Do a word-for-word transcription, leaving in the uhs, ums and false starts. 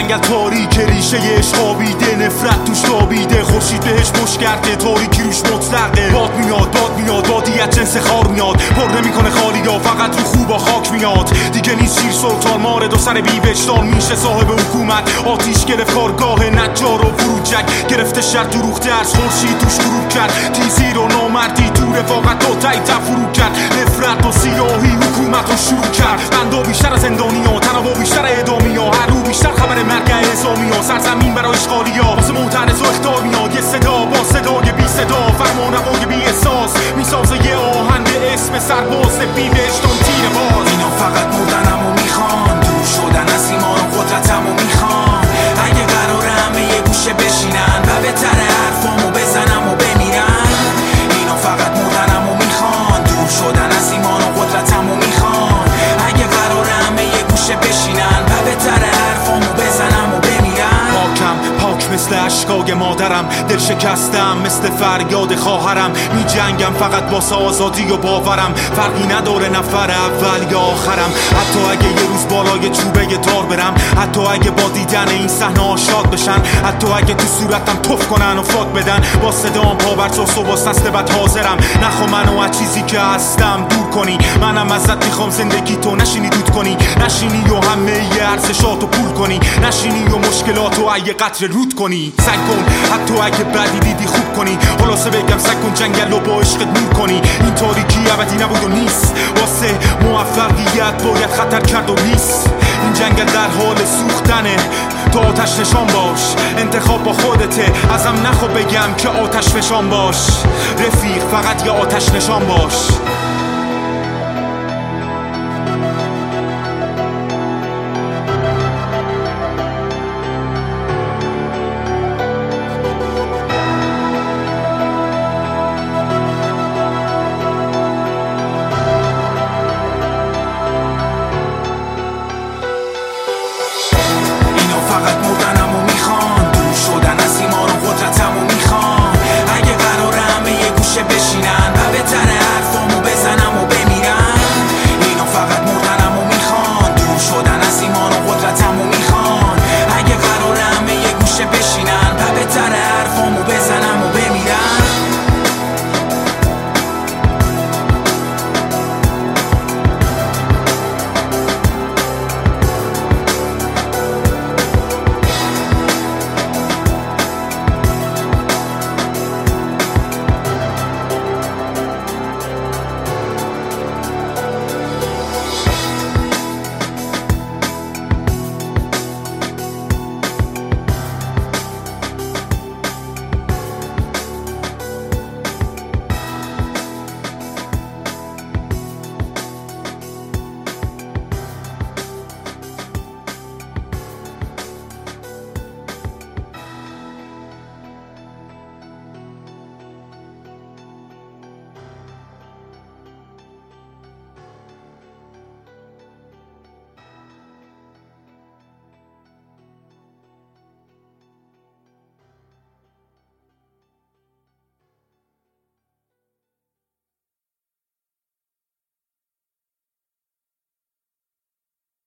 جنگل تاریک ریشه اشقابیده، نفرت توش تابیده، خورشید بهش پشت کرده، تاریکی روش مطلقه. باد میاد باد میاد بادیت جنس خار میاد، پر نمیکنه خالی ها فقط رو خوب خاک میاد. دیگه نیست شیر سلطان ماره دو سر بی وجدان میشه صاحب حکومت. آتیش گرفت کارگاه نجار و فروجک، گرفته شر تو روخ درس خورشید توش غروب کرد. تیزی رو نامردی تو رفاقت تو تایی تفرو کرد. نفرت و سیاهی حکومت رو شروع کرد. بندا بیشتر از زندانی ها، تنوع بیشتر اعدامی ها، هر رو بیشتر خبر مرگ اعزامی ها. سرزمین برای اشغالی ها واسه معترض و اخطار میاد. یه صدا با صدای بی صدا، فرمان روای بی احساس میسازه یه آهنگ به اسم سرباز بی وجدان تیر باز. اینا فقط مردنمو میخوان، دور شدن از ایمان و قدرتمو میخوان. اگه قراره همه یه گوشه بشینن و بهتر حرفامو بزنم و بمیرن. اینا فقط مردنمو میخوان، دور شدن از ایمان و قدرتمو میخوان. اگه قراره همه یه گوشه بشینن و بهتر حرفامو بزنم و بمیرن. پاکم پاک مثل اشکای مادرم، دل شکستم مثل فریاد خواهرم. می جنگم فقط واسه آزادی و باورم، فرقی نداره نفر اول یا آخرم. حتی اگه یه روز بالای چوبه تار برم، حتی اگه با دیدن این صحنه شاد بشن، حتی اگه تو صورتم تف کنن و فاک بدن. با صدام پاورجاست و با سست بد حاضرم. نخوا منو از چیزی که هستم دور کنی، منم ازت میخوام زندگی تو نشینی دود کنی، نشینی و همه ی ارزشاتو پول کنی، نشینی و مشکلاتو ای قطره رود کنی. سعی کن حتی اگه بدی دیدی خوب کنی، خلاصه بگم سعی کن جنگل رو با عشقت نور کنی. این تاریکی ابدی نبود و نیست، واسه موفقیت باید خطر کرد و نیست. این جنگل در حال سوختنه، تو آتش نشان باش. انتخاب با خودته، ازم نخوا بگم که آتش فشان باش. رفیق فقط یه آتش نشان باش.